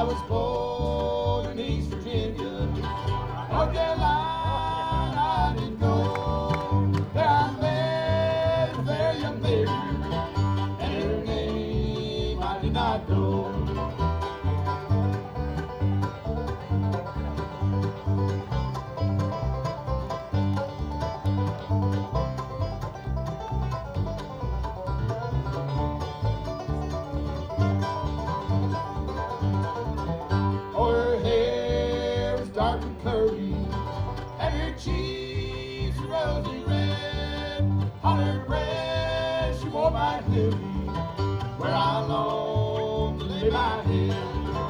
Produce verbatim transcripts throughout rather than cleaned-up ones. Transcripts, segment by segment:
was born in East Virginia, North Carolina I didn't go. There I met a fair young lady, and her name I did not know. And her cheeks were rosy red. On her breast she wore my lily, where I longed to lay my head.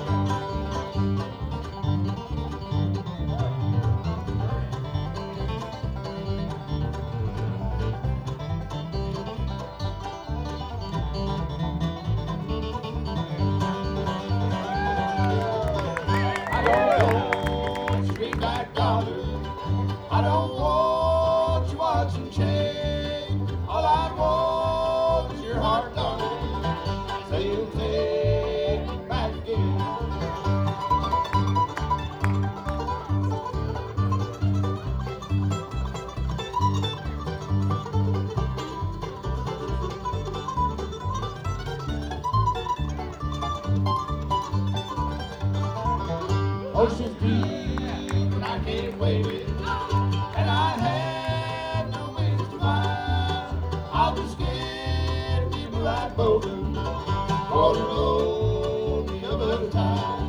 I don't want you watching chain. All I want is your heart, darling. Say you'll take me back again. Ocean's deep and I can't wait it. And I had no wings to fly. I was scared to be right broken, for to roll me up at a time.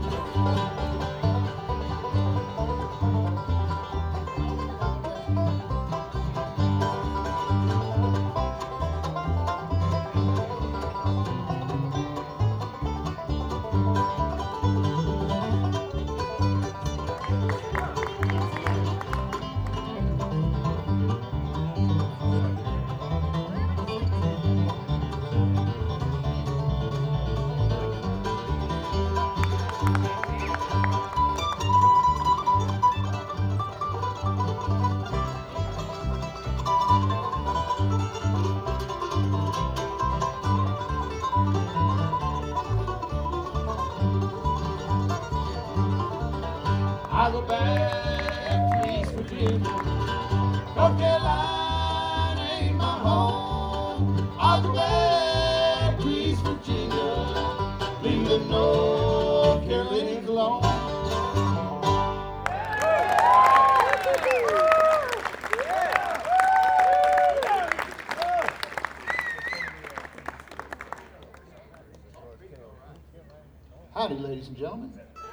I go back to East Virginia, North Carolina ain't my home. I go back to East Virginia, leave the North Carolinians alone. Howdy, ladies and gentlemen.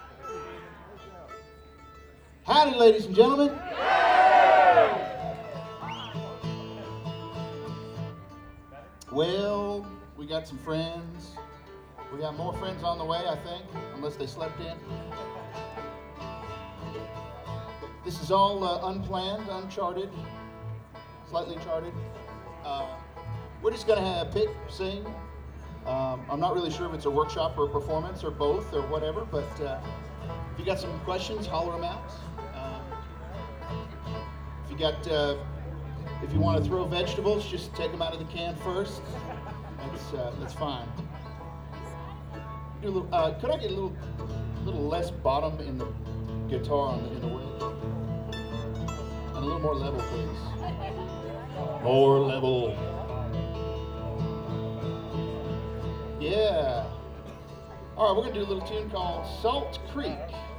Howdy, ladies and gentlemen. Well, we got some friends. We got more friends on the way, I think, unless they slept in. This is all uh, unplanned, uncharted, slightly charted. Uh, we're just going to pick, sing. Um, I'm not really sure if it's a workshop or a performance or both or whatever, but uh, if you got some questions, holler them out. Uh, if you got, uh, if you want to throw vegetables, just take them out of the can first. That's uh, that's fine. Do a little, uh, could I get a little, little less bottom in the guitar on the, in the way, and a little more level, please. More level. Yeah. All right, we're gonna do a little tune called Salt Creek.